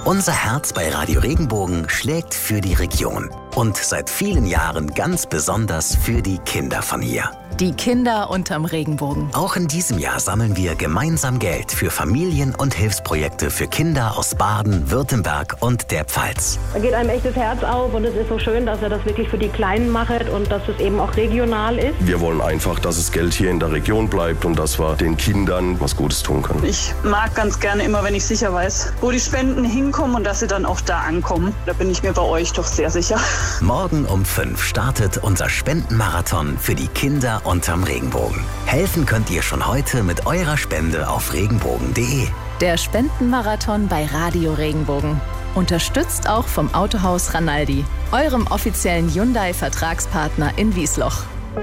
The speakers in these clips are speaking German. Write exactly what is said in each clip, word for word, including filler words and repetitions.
Unser Herz bei Radio Regenbogen schlägt für die Region. Und seit vielen Jahren ganz besonders für die Kinder von hier. Die Kinder unterm Regenbogen. Auch in diesem Jahr sammeln wir gemeinsam Geld für Familien- und Hilfsprojekte für Kinder aus Baden, Württemberg und der Pfalz. Da geht einem echt das Herz auf und es ist so schön, dass er das wirklich für die Kleinen macht und dass es eben auch regional ist. Wir wollen einfach, dass das Geld hier in der Region bleibt und dass wir den Kindern was Gutes tun können. Ich mag ganz gerne immer, wenn ich sicher weiß, wo die Spenden hinkommen und dass sie dann auch da ankommen. Da bin ich mir bei euch doch sehr sicher. Morgen um fünf startet unser Spendenmarathon für die Kinder unterm Regenbogen. Helfen könnt ihr schon heute mit eurer Spende auf regenbogen punkt de. Der Spendenmarathon bei Radio Regenbogen. Unterstützt auch vom Autohaus Ranaldi, eurem offiziellen Hyundai-Vertragspartner in Wiesloch.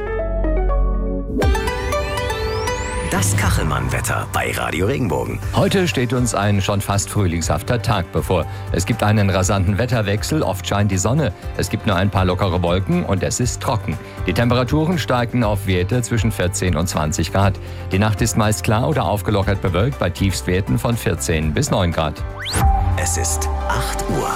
Das Kachelmann-Wetter bei Radio Regenbogen. Heute steht uns ein schon fast frühlingshafter Tag bevor. Es gibt einen rasanten Wetterwechsel, oft scheint die Sonne. Es gibt nur ein paar lockere Wolken und es ist trocken. Die Temperaturen steigen auf Werte zwischen vierzehn und zwanzig Grad. Die Nacht ist meist klar oder aufgelockert bewölkt bei Tiefstwerten von vierzehn bis neun Grad. Es ist acht Uhr.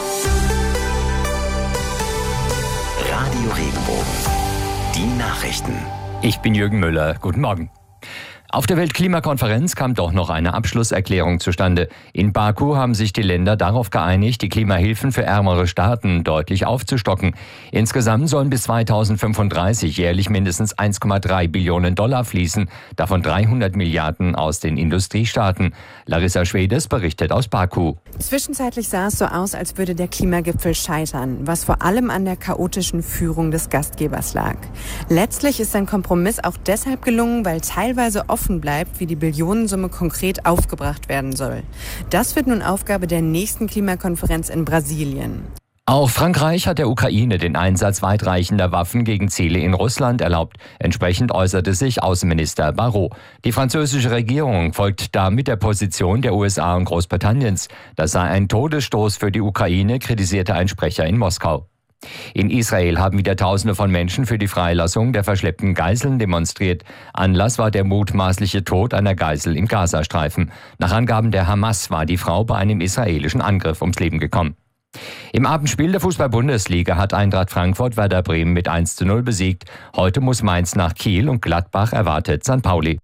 Radio Regenbogen. Die Nachrichten. Ich bin Jürgen Müller. Guten Morgen. Auf der Weltklimakonferenz kam doch noch eine Abschlusserklärung zustande. In Baku haben sich die Länder darauf geeinigt, die Klimahilfen für ärmere Staaten deutlich aufzustocken. Insgesamt sollen bis zweitausendfünfunddreißig jährlich mindestens eins Komma drei Billionen Dollar fließen, davon dreihundert Milliarden aus den Industriestaaten. Larissa Schwedes berichtet aus Baku. Zwischenzeitlich sah es so aus, als würde der Klimagipfel scheitern, was vor allem an der chaotischen Führung des Gastgebers lag. Letztlich ist ein Kompromiss auch deshalb gelungen, weil teilweise offen bleibt, wie die Billionensumme konkret aufgebracht werden soll. Das wird nun Aufgabe der nächsten Klimakonferenz in Brasilien. Auch Frankreich hat der Ukraine den Einsatz weitreichender Waffen gegen Ziele in Russland erlaubt. Entsprechend äußerte sich Außenminister Barrot. Die französische Regierung folgt damit der Position der U S A und Großbritanniens. Das sei ein Todesstoß für die Ukraine, kritisierte ein Sprecher in Moskau. In Israel haben wieder Tausende von Menschen für die Freilassung der verschleppten Geiseln demonstriert. Anlass war der mutmaßliche Tod einer Geisel im Gazastreifen. Nach Angaben der Hamas war die Frau bei einem israelischen Angriff ums Leben gekommen. Im Abendspiel der Fußball-Bundesliga hat Eintracht Frankfurt Werder Bremen mit eins zu null besiegt. Heute muss Mainz nach Kiel und Gladbach erwartet Sankt Pauli.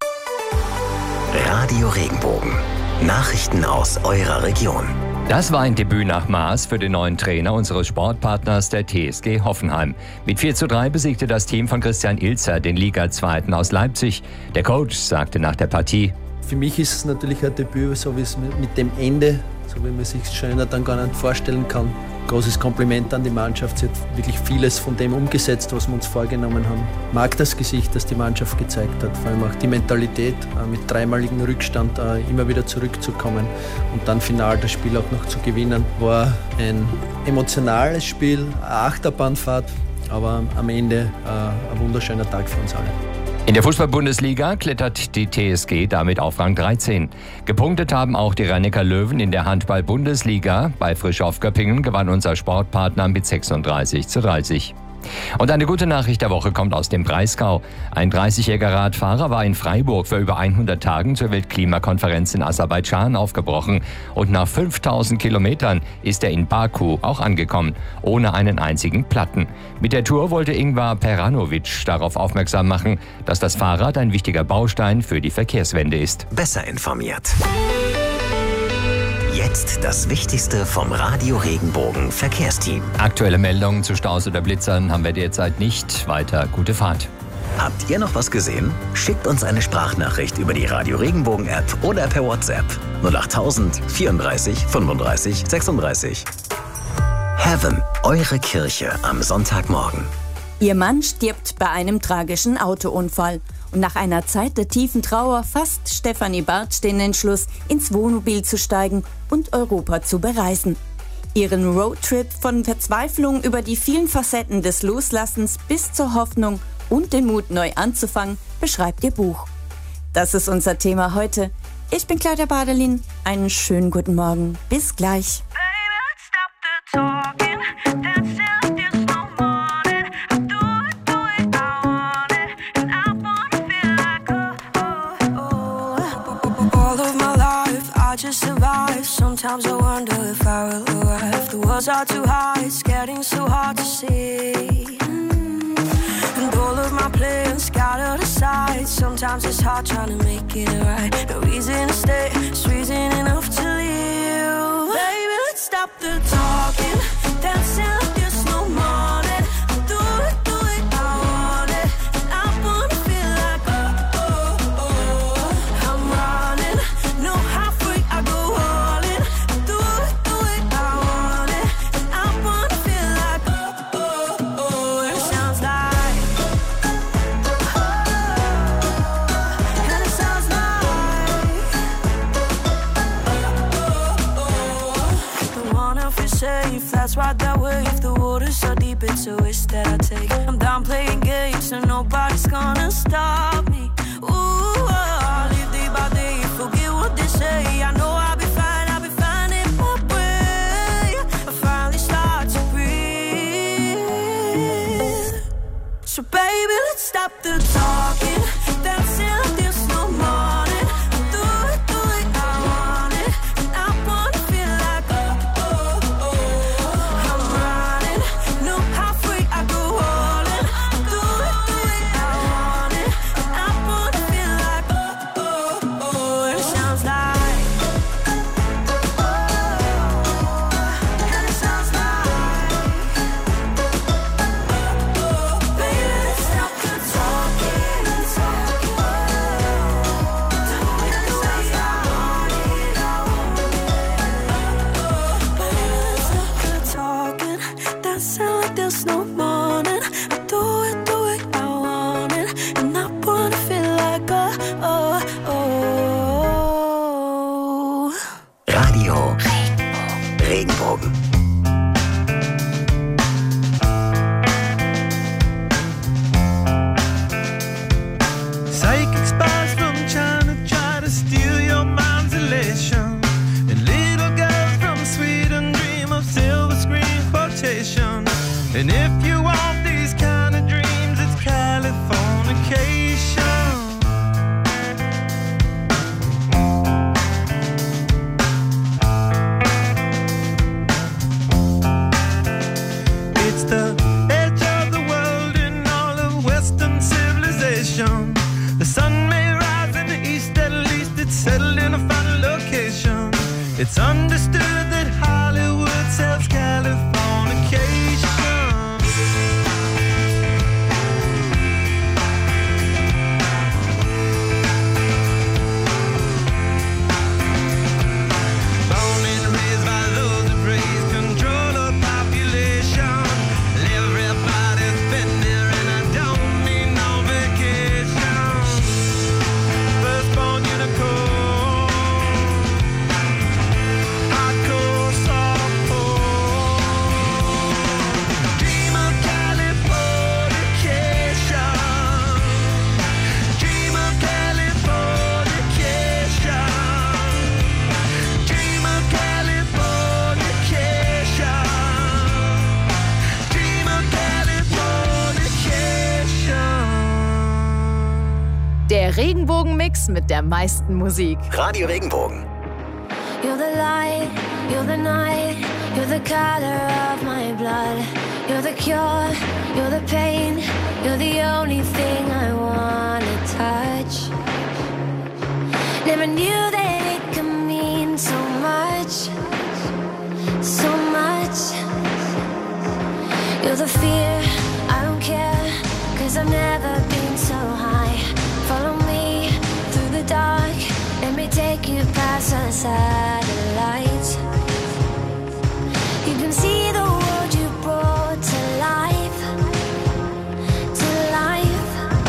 Radio Regenbogen. Nachrichten aus eurer Region. Das war ein Debüt nach Maß für den neuen Trainer unseres Sportpartners, der T S G Hoffenheim. Mit vier zu drei besiegte das Team von Christian Ilzer den Liga-Zweiten aus Leipzig. Der Coach sagte nach der Partie: Für mich ist es natürlich ein Debüt, so wie es mit dem Ende, so wie man sich schöner dann gar nicht vorstellen kann. Großes Kompliment an die Mannschaft. Sie hat wirklich vieles von dem umgesetzt, was wir uns vorgenommen haben. Ich mag das Gesicht, das die Mannschaft gezeigt hat. Vor allem auch die Mentalität, mit dreimaligen Rückstand immer wieder zurückzukommen und dann final das Spiel auch noch zu gewinnen. War ein emotionales Spiel, eine Achterbahnfahrt, aber am Ende ein wunderschöner Tag für uns alle. In der Fußball-Bundesliga klettert die T S G damit auf Rang dreizehn. Gepunktet haben auch die Rhein-Neckar Löwen in der Handball-Bundesliga. Bei Frischhoff Göppingen gewann unser Sportpartner mit sechsunddreißig zu dreißig. Und eine gute Nachricht der Woche kommt aus dem Breisgau. Ein dreißigjähriger Radfahrer war in Freiburg für über hundert Tagen zur Weltklimakonferenz in Aserbaidschan aufgebrochen. Und nach fünftausend Kilometern ist er in Baku auch angekommen, ohne einen einzigen Platten. Mit der Tour wollte Ingvar Peranovic darauf aufmerksam machen, dass das Fahrrad ein wichtiger Baustein für die Verkehrswende ist. Besser informiert. Jetzt das Wichtigste vom Radio Regenbogen Verkehrsteam. Aktuelle Meldungen zu Staus oder Blitzern haben wir derzeit nicht. Weiter gute Fahrt. Habt ihr noch was gesehen? Schickt uns eine Sprachnachricht über die Radio Regenbogen App oder per WhatsApp null achttausend vierunddreißig fünfunddreißig sechsunddreißig. Heaven, eure Kirche am Sonntagmorgen. Ihr Mann stirbt bei einem tragischen Autounfall. Und nach einer Zeit der tiefen Trauer fasst Stefanie Bartsch den Entschluss, ins Wohnmobil zu steigen und Europa zu bereisen. Ihren Roadtrip von Verzweiflung über die vielen Facetten des Loslassens bis zur Hoffnung und den Mut, neu anzufangen, beschreibt ihr Buch. Das ist unser Thema heute. Ich bin Claudia Badelin. Einen schönen guten Morgen. Bis gleich. All of my life I hard to survive. Sometimes I wonder if I will arrive. The walls are too high, it's getting so hard to see. And all of my plans scattered aside. Sometimes it's hard trying to make it right. No reason to stay, it's reason enough to leave. Baby, let's stop the talking, dancing like there's no morning. Do it, do it, I want it. And I wanna feel like oh, oh, oh. I'm running, no halfway, I go all in. Do it, do it, I want it. And I wanna feel like oh, oh, oh. And it sounds like oh, and it sounds like oh, oh, oh. Don't wanna feel safe, that's right that way. If the water's so deep, it's a risk that I take. I'm down playing games, so nobody's gonna stop me. Ooh, oh, I'll live day by day, forget what they say. I know I'll be fine, I'll be fine in my way. I finally start to breathe. So baby, let's stop the talking, dancing like there's no morning. Do it, do it, I want it. And I wanna feel like oh, oh, oh. I'm running, no halfway, I go all in. Do it, do it, I want it. And I wanna feel like oh, oh, oh. And it sounds like oh, and it sounds like oh, baby, let's stop the talking, the talking. Do it, do it, I want it, I want it. Oh, baby, let's stop the talking, dancing like there's no morning. I do it, do it, I want it. And I wanna feel like oh, oh, oh. Radio Regenbogen. Psychic spies from China try to steal your mind's elation. And little girls from Sweden dream of silver screen quotation. And if you want these kind of dreams, it's Californication. It's the edge of the world in all of Western civilization. The sun may rise in the east, at least it's settled in a final location. It's understood that Hollywood sells Californication. Born and raised by those who praise control of population. Everybody's been there and I don't need no vacation. Firstborn unicorn, hardcore softcore. Dream of Californication. Dream of Californication. Dream of Californication. Dream of Californication. Der Regenbogen-Mix mit der meisten Musik. Radio Regenbogen. You're the light, you're the night, you're the color of my blood. You're the cure, you're the pain, you're the only thing I wanna touch. Never knew that it could mean so much, so much. You're the fear, I don't care, cause I've never been so high. Follow me through the dark, let me take you past the satellites. You can see the world you brought to life, to life.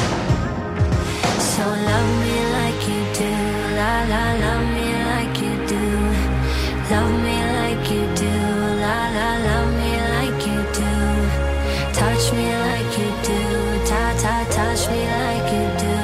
So love me like you do, la la, love me like you do. Love me like you do, la la, love me like you do. Touch me like you do, ta ta, touch me like you do.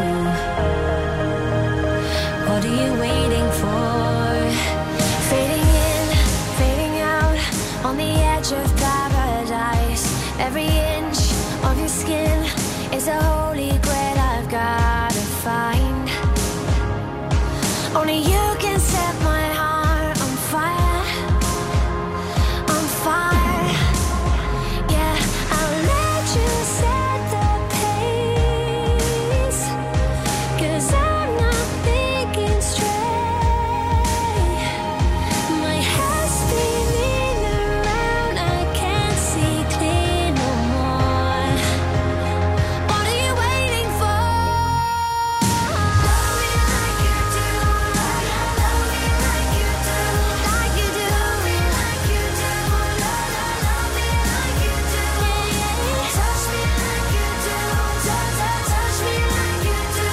What are you waiting for? Fading in, fading out, on the edge of paradise. Every inch of your skin is a holy grail I've gotta find. Only Only you can set my heart on fire, on fire. Yeah, I'll let you set the pace, 'cause I'm not thinking straight. My head's spinning around, I can't see clear no more. What are you waiting for? Love me like you do, love me like you do, like you do, like you do, love, love me like you do, touch me like you do, touch, touch, touch me like you do.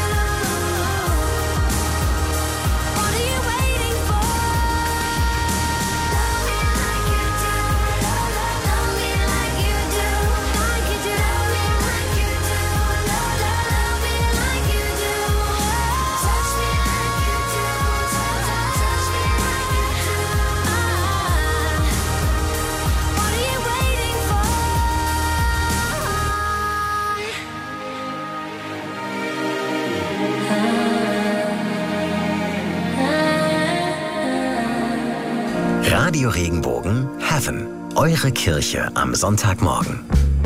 What are you waiting for? Love me like you do, love, love me like you do, like you do, love me like you do, love, love me like you do, touch me like you do, touch, touch me like you do. What are you waiting for? Radio Regenbogen Heaven. Eure Kirche am Sonntagmorgen.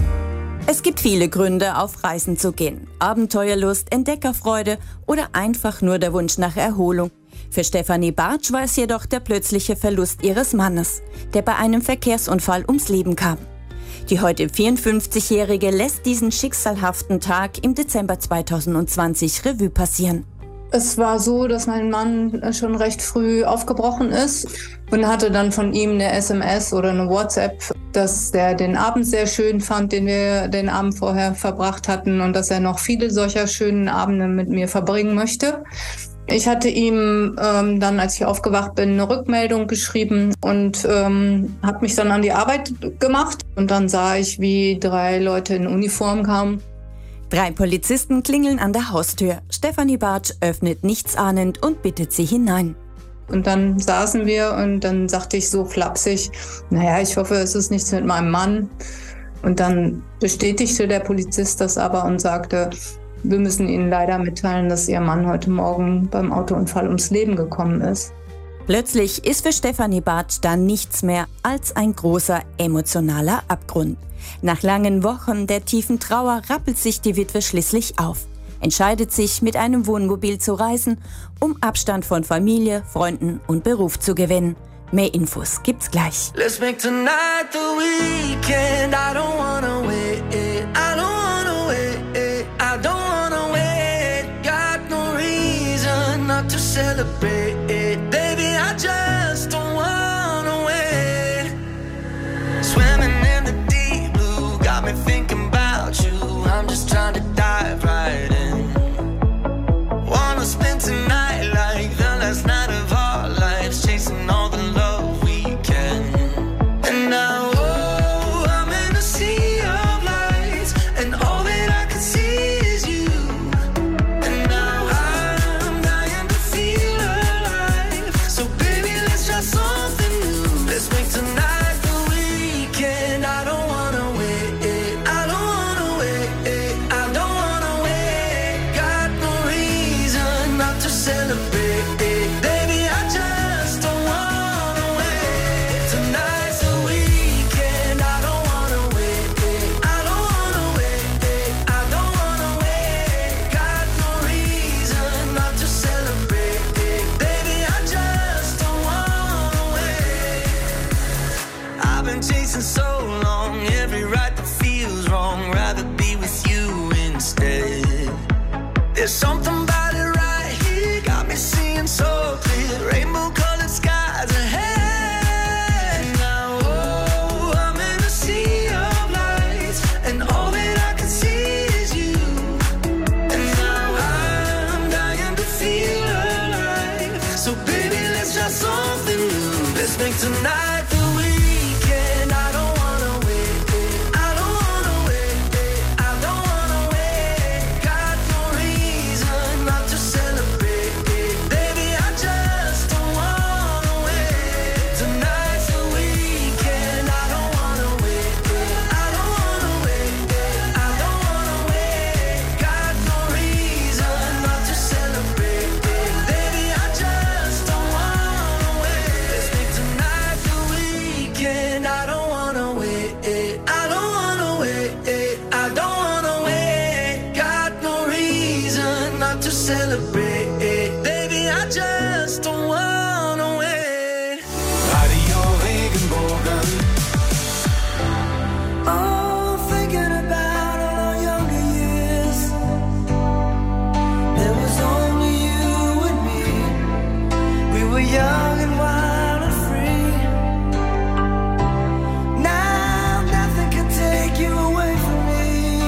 Es gibt viele Gründe, auf Reisen zu gehen. Abenteuerlust, Entdeckerfreude oder einfach nur der Wunsch nach Erholung. Für Stefanie Bartsch war es jedoch der plötzliche Verlust ihres Mannes, der bei einem Verkehrsunfall ums Leben kam. Die heute vierundfünfzigjährige lässt diesen schicksalhaften Tag im Dezember zweitausendzwanzig Revue passieren. Es war so, dass mein Mann schon recht früh aufgebrochen ist und hatte dann von ihm eine S M S oder eine WhatsApp, dass er den Abend sehr schön fand, den wir den Abend vorher verbracht hatten und dass er noch viele solcher schönen Abende mit mir verbringen möchte. Ich hatte ihm ähm, dann, als ich aufgewacht bin, eine Rückmeldung geschrieben und ähm, habe mich dann an die Arbeit gemacht. Und dann sah ich, wie drei Leute in Uniform kamen. Drei Polizisten klingeln an der Haustür. Stefanie Bartsch öffnet nichtsahnend und bittet sie hinein. Und dann saßen wir und dann sagte ich so flapsig, naja, ich hoffe, es ist nichts mit meinem Mann. Und dann bestätigte der Polizist das aber und sagte, wir müssen Ihnen leider mitteilen, dass Ihr Mann heute Morgen beim Autounfall ums Leben gekommen ist. Plötzlich ist für Stefanie Bartsch dann nichts mehr als ein großer emotionaler Abgrund. Nach langen Wochen der tiefen Trauer rappelt sich die Witwe schließlich auf, entscheidet sich, mit einem Wohnmobil zu reisen, um Abstand von Familie, Freunden und Beruf zu gewinnen. Mehr Infos gibt's gleich. Let's make tonight the weekend. I don't wanna wait. I don't wanna wait. I don't wanna wait. Got no reason not to celebrate. Baby, I just don't wanna wait. Swimming in the deep blue got me thinking about you. I'm just trying to dive right in. Wanna spend tonight like the last night of our lives, chasing all the love we can. And now, oh, I'm in a sea of lights, and all that I can see is you. And now I'm dying to feel alive. So baby, let's try something new. Let's make tonight the weekend. I don't wanna wait. I don't wanna wait. I don't wanna wait. Got no reason not to celebrate. Baby, I just don't wanna wait. Tonight's the weekend. I don't wanna wait. I don't wanna wait. I don't wanna wait. Got no reason not to celebrate. Baby, I just don't wanna wait. I've been chasing so long, every right that feels wrong. Rather be with you instead. There's something about it right here, got me seeing so clear. Rainbow colored skies ahead. Now, oh, I'm in a sea of lights, and all that I can see is you. And now I'm dying to feel alive. So baby, let's try something new. Let's make tonight the weekend. I don't wanna wait. I don't wanna wait. I don't wanna wait. Got no reason not to celebrate. Baby, I just don't wanna wait. Tonight's the weekend. I don't wanna wait. I don't wanna wait. I don't wanna wait. Got no reason not to celebrate. Baby, I just young and wild and free. Now nothing can take you away from me.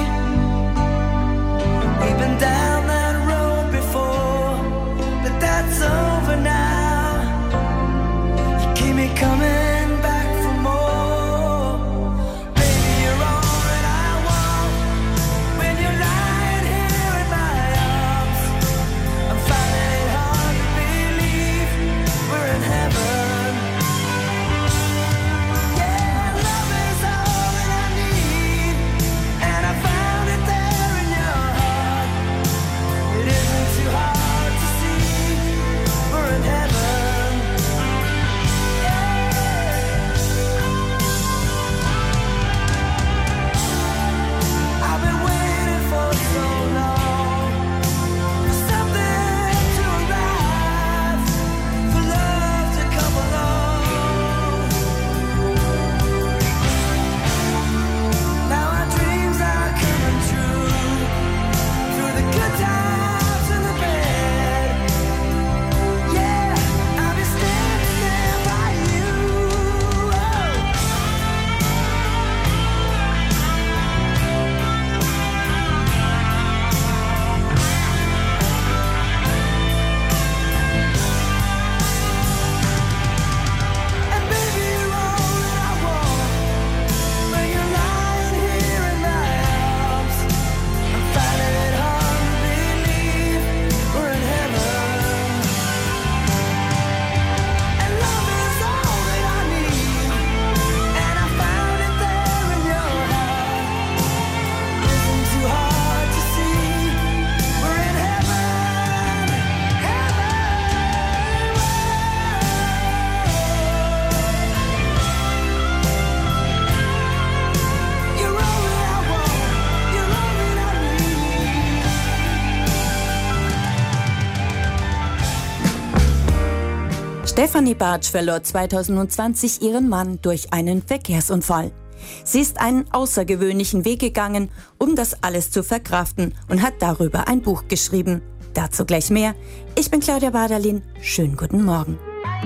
We've been down that road before, but that's over now. You keep me coming back for more. Baby, you're all that I want. When you're lying here in my arms, I'm finding it hard to believe we're in heaven. Yeah, love is all that I need, and I found it there in your heart. It isn't too hard to see we're in heaven. I've been waiting for so long for something to arrive, for love to come along. Now our dreams are coming true, through the good times and the bad. Yeah, I'll be standing there by you. And baby, you're all that I want. When you're lying here in my arms, I'm finding it hard to believe we're in heaven. And love is all that I need, and I found it there in your heart. Isn't too hard to see we're in heaven. You're all that I want. You're all that I need. Stefanie Bartsch verlor zweitausendzwanzig ihren Mann durch einen Verkehrsunfall. Sie ist einen außergewöhnlichen Weg gegangen, um das alles zu verkraften, und hat darüber ein Buch geschrieben. Dazu gleich mehr. Ich bin Claudia Baderlin. Schönen guten Morgen.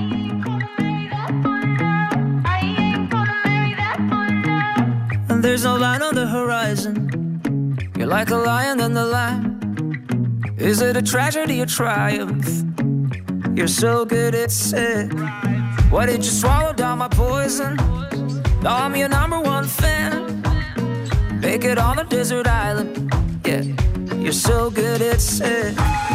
And there's no line on the horizon. You're like a lion in the lamb. Is it a tragedy or triumph? You're so good at it. Why did you swallow down my poison? Now I'm your number one fan. Make it on a desert island. Yeah, you're so good at it.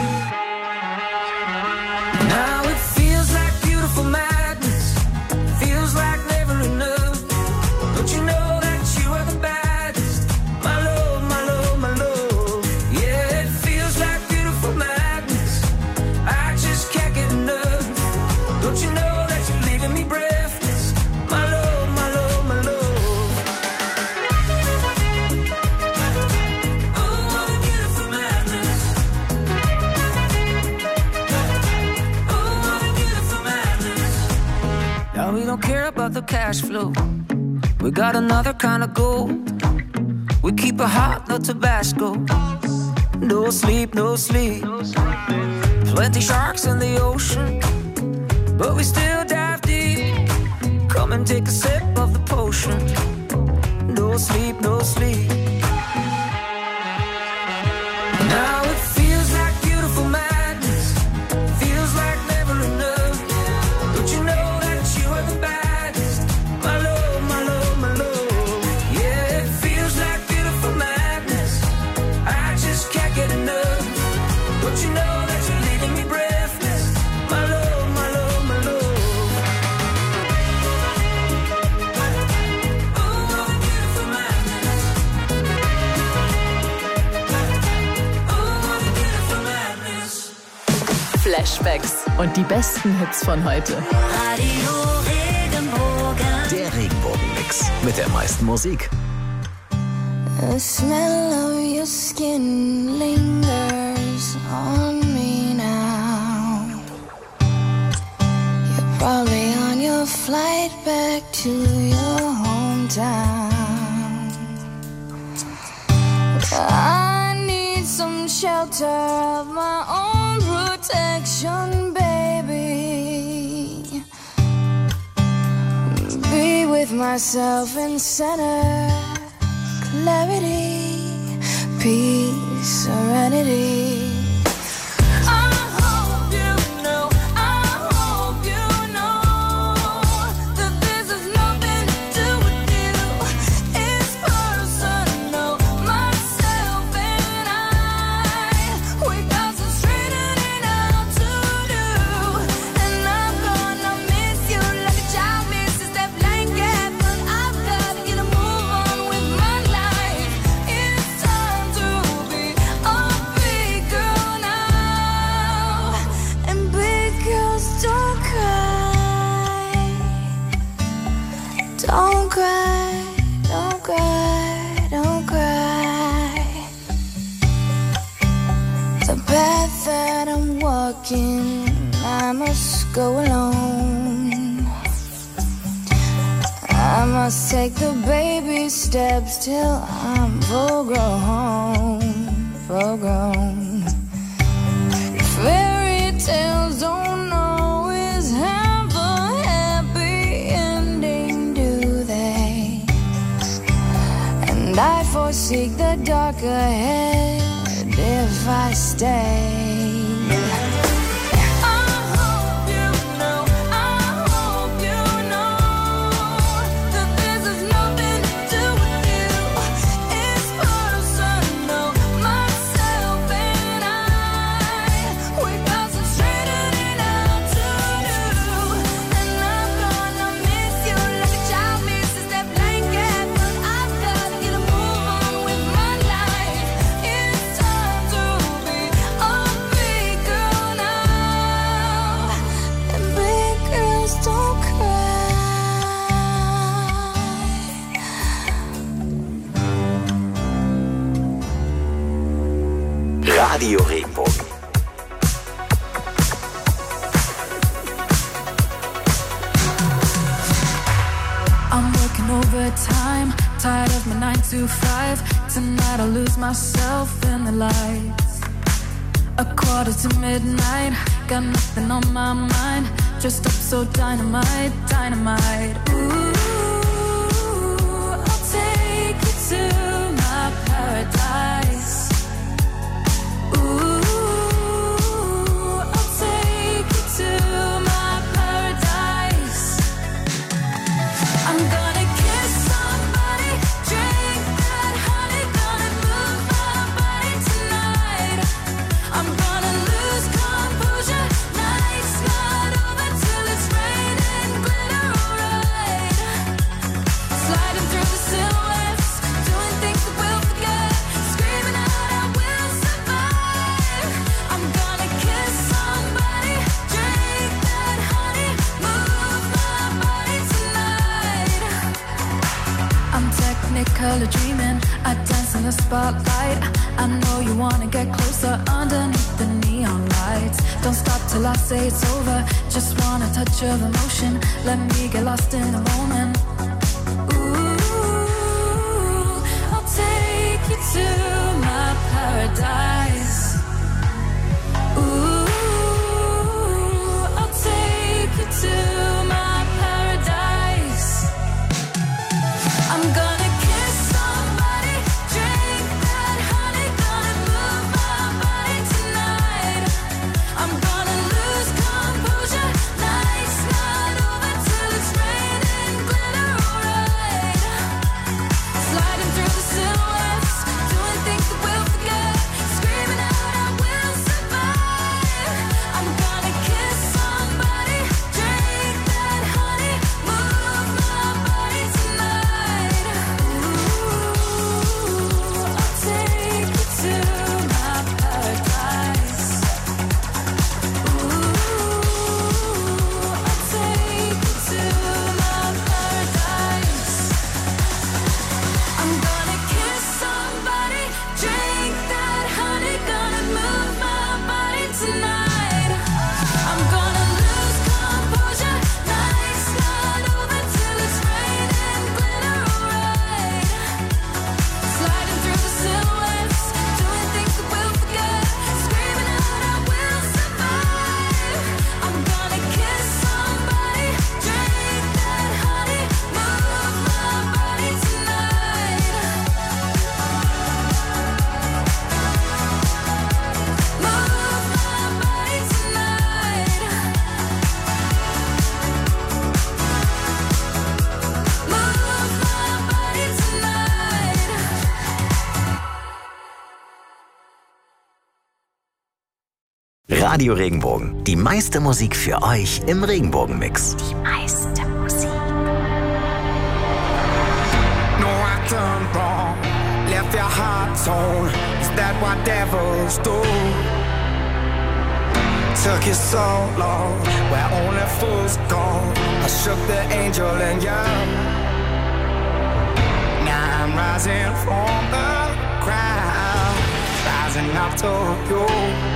Now it feels like beautiful madness. Feels like never enough. Don't you know that you are the baddest? My love, my love, my love. Yeah, it feels like beautiful madness. I just can't get enough. Don't you know that you're leaving me breathless? My love, my love, my love. Oh, what a beautiful madness. Oh, what a beautiful madness. Now we don't care about the cash flow. We got another kind of gold. We keep it hot, no Tabasco. No sleep, no sleep. Plenty sharks in the ocean, but we still dive deep. Come and take a sip of the potion. No sleep, no sleep. Now it feels like beautiful madness. Feels like never enough. Don't you know that you are the baddest? My love, my love, my love. Yeah, it feels like beautiful madness. I just can't get enough. Don't you know that you're leaving me breathless? My love, my love, my love. Oh, what a beautiful madness. Oh, what a beautiful madness. Flashbacks und die besten Hits von heute. Radio Regenbogen. Der Regenbogenmix mit der meisten Musik. The smell of your skin lingers on me now. You're probably on your flight back to your hometown. I need some shelter of my own protection, baby. myself in center, clarity, peace, serenity. Don't cry, don't cry, don't cry. The path that I'm walking, I must go alone. I must take the baby steps till I'm full grown, full grown. Fairy tales don't always have a happy ending, do they? And I foresee the dark ahead if I stay. Radio Regenbogen. I'm working overtime, tired of my nine to five. Tonight I lose myself in the lights. A quarter to midnight, got nothing on my mind. Dressed up so dynamite, dynamite. Ooh, I'll take you to my paradise. Ooh, I'll take you to my paradise. I'm gonna kiss somebody, drink that honey, gonna move my body tonight. I'm gonna lose composure, night's not over till it's raining glitter, alright. Sliding through the silhouettes, doing things that we'll forget, screaming out I will survive. I'm gonna kiss somebody, drink that honey, move my body tonight. I'm technically dreaming, I dance in the spotlight. I know you wanna get closer underneath the neon lights. Don't stop till I say it's over, just want a touch of emotion. Let me get lost in the moment. Ooh, I'll take you to my paradise. Ooh, I'll take you to my paradise. I'm gonna kiss somebody, drink that honey, gonna move my body tonight. I'm gonna lose composure, night's not over till it's raining glitter, alright. Sliding through the silhouettes, doing things that we'll forget, screaming Radio Regenbogen. Die meiste Musik für euch im Regenbogen-Mix. Die meiste Musik. No, I turned wrong, left your heart torn. Is that what devils do? Took you so long, where only fools go. I shook the angel in you. Now I'm rising from the ground, rising up to you.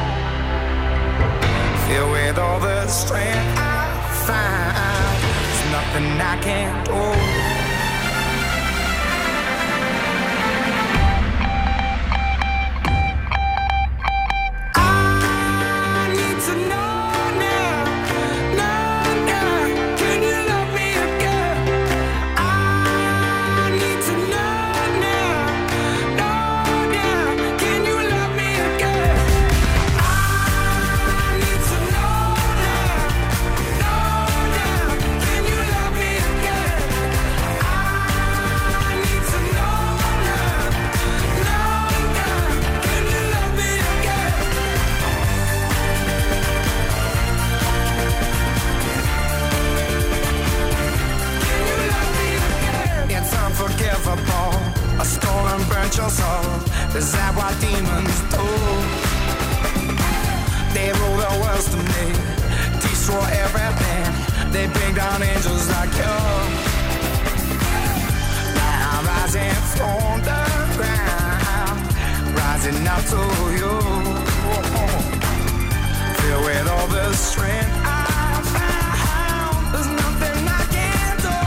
Filled with all the strength I find, there's nothing I can't do. A stolen burnt your soul. Is that what demons do? They rule the world to me, destroy everything. They bring down angels like you. Now I'm rising from the ground, rising up to you. Filled with all the strength I found, there's nothing I can't do.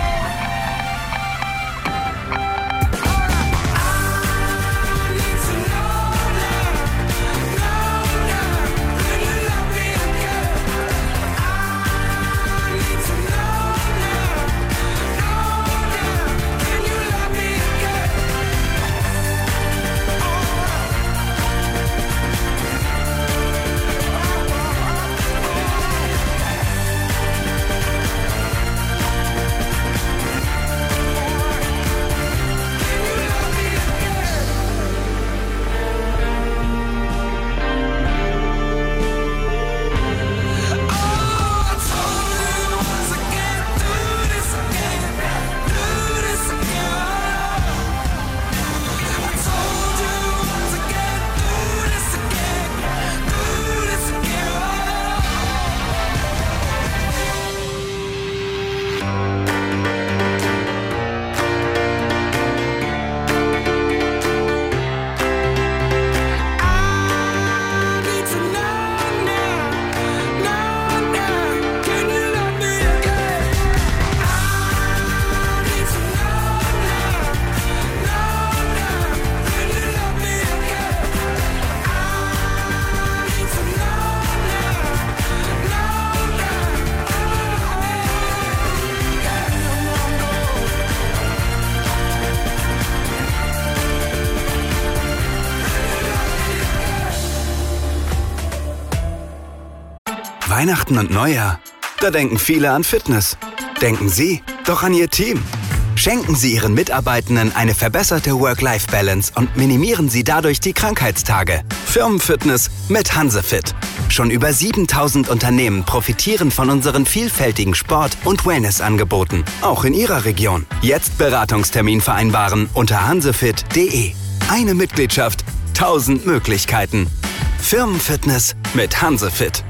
Weihnachten und Neujahr, da denken viele an Fitness. Denken Sie doch an Ihr Team. Schenken Sie Ihren Mitarbeitenden eine verbesserte Work-Life-Balance und minimieren Sie dadurch die Krankheitstage. Firmenfitness mit Hansefit. Schon über siebentausend Unternehmen profitieren von unseren vielfältigen Sport- und Wellness-Angeboten, auch in Ihrer Region. Jetzt Beratungstermin vereinbaren unter hansefit punkt de. Eine Mitgliedschaft, tausend Möglichkeiten. Firmenfitness mit Hansefit.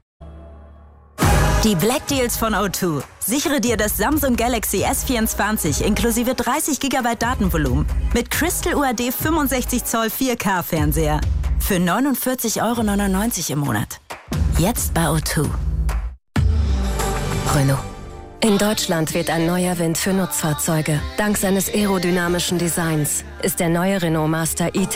Die Black Deals von O zwei. Sichere dir das Samsung Galaxy S vierundzwanzig inklusive dreißig Gigabyte Datenvolumen mit Crystal U H D fünfundsechzig Zoll vier K Fernseher für neunundvierzig Euro neunundneunzig im Monat. Jetzt bei O zwei. Renault. In Deutschland weht ein neuer Wind für Nutzfahrzeuge. Dank seines aerodynamischen Designs ist der neue Renault Master E